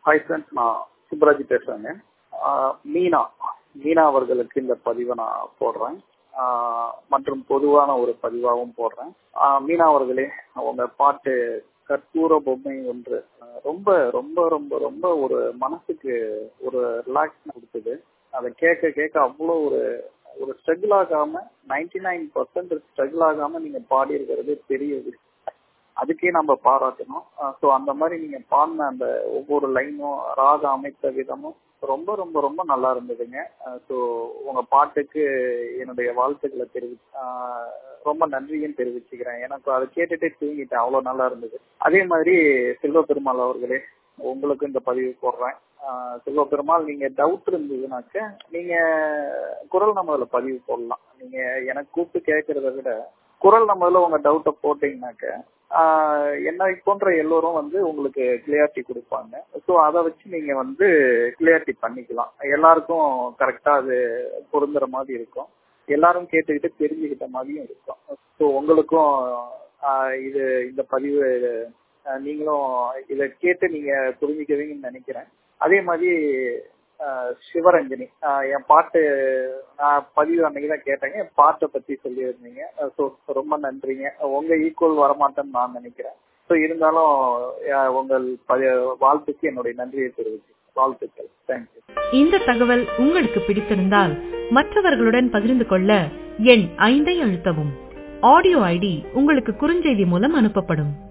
Hi friends, நான் சுப்ராஜ் பேசுறேங்க. மீனா மீனா அவர்களுக்கு இந்த பதிவை நான் போடுறேன். மற்றும் பொதுவான ஒரு பதிவாகவும் போடுறேன். மீனா அவர்களே, உங்க பாட்டு கற்பூர பொம்மை ஒன்று ரொம்ப ரொம்ப ரொம்ப ரொம்ப ஒரு மனசுக்கு ஒரு ரிலாக்ஸ் கொடுத்தது. அதை கேட்க கேட்க அவ்வளோ ஒரு ஸ்ட்ரகிள் ஆகாம 99% ஸ்ட்ரகிள் ஆகாம நீங்க பாடி இருக்கிறது பெரிய விஷயம். அதுக்கே நம்ம பாராட்டணும். ஸோ அந்த மாதிரி நீங்க பாடின அந்த ஒவ்வொரு லைனும் ராக அமைத்த விதமும் ரொம்ப ரொம்ப ரொம்ப நல்லா இருந்ததுங்க. ஸோ உங்க பாட்டுக்கு என்னுடைய வாழ்த்துக்களை ரொம்ப நன்றியும் தெரிவிச்சுக்கிறேன். எனக்கு அதை கேட்டுட்டே தூங்கிட்டேன், அவ்வளோ நல்லா இருந்தது. அதே மாதிரி செல்வ பெருமாள் அவர்களே, உங்களுக்கு இந்த பதிவு போடுறேன். செல்வ பெருமாள், நீங்க டவுட் இருந்ததுனாக்க நீங்க குரல் நம்மள பதிவு போடலாம். நீங்க எனக்கு கூப்பிட்டு கேட்கறத விட குரல் நம்மள உங்க டவுட்டை போட்டீங்கன்னாக்க என்னை போன்ற எல்லோரும் உங்களுக்கு கிளியாரிட்டி கொடுப்பாங்க. ஸோ அதை வச்சு நீங்க கிளியாரிட்டி பண்ணிக்கலாம். எல்லாருக்கும் கரெக்டா அது பொருந்துற மாதிரி இருக்கும். எல்லாரும் கேட்டுக்கிட்டு தெரிஞ்சுக்கிட்ட மாதிரியும் இருக்கும். ஸோ உங்களுக்கும் இந்த பதிவு நீங்களும் இதை கேட்டு நீங்க புரிஞ்சுக்குவீங்கன்னு நினைக்கிறேன். அதே மாதிரி சிவரஞ்சனி, என் பாட்டு நான் பதிவு அன்னைக்கு தான் கேட்டேங்க. என் பாட்டை பத்தி சொல்லியிருந்தீங்க. ஸோ ரொம்ப நன்றிங்க. உங்க ஈக்குவல் வரமாட்டேன்னு நான் நினைக்கிறேன். ஸோ இருந்தாலும் உங்கள் வாழ்த்துக்கு என்னுடைய நன்றியை தெரிவிச்சு வாழ்த்துக்கள். தேங்க்யூ. இந்த தகவல் உங்களுக்கு பிடித்திருந்தால் மற்றவர்களுடன் பகிர்ந்து கொள்ள எண் 5 அழுத்தவும். ஆடியோ ஐடி உங்களுக்கு குறுஞ்செய்தி மூலம் அனுப்பப்படும்.